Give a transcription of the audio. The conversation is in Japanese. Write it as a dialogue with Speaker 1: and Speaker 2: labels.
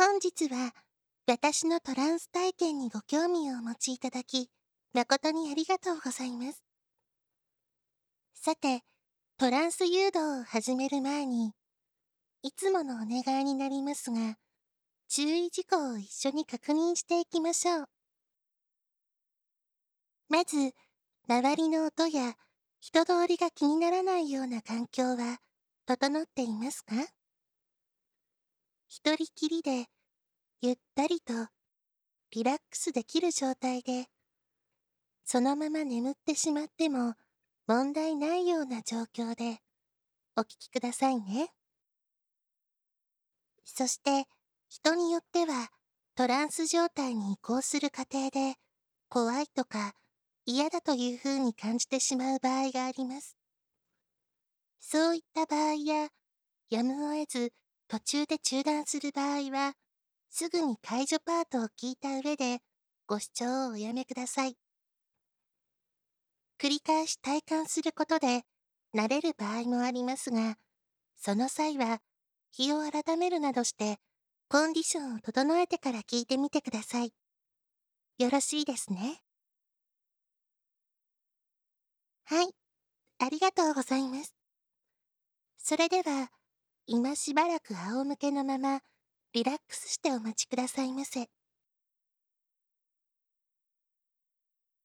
Speaker 1: 本日は私のトランス体験にご興味をお持ちいただき、誠にありがとうございます。さて、トランス誘導を始める前に、いつものお願いになりますが、注意事項を一緒に確認していきましょう。まず、周りの音や人通りが気にならないような環境は整っていますか？一人きりでゆったりとリラックスできる状態で、そのまま眠ってしまっても問題ないような状況でお聞きくださいね。そして、人によってはトランス状態に移行する過程で怖いとか嫌だというふうに感じてしまう場合があります。そういった場合や、やむを得ず途中で中断する場合は、すぐに解除パートを聞いた上でご視聴をおやめください。繰り返し体感することで慣れる場合もありますが、その際は日を改めるなどしてコンディションを整えてから聞いてみてください。よろしいですね。はい、ありがとうございます。それでは、今しばらく仰向けのままリラックスしてお待ちくださいませ。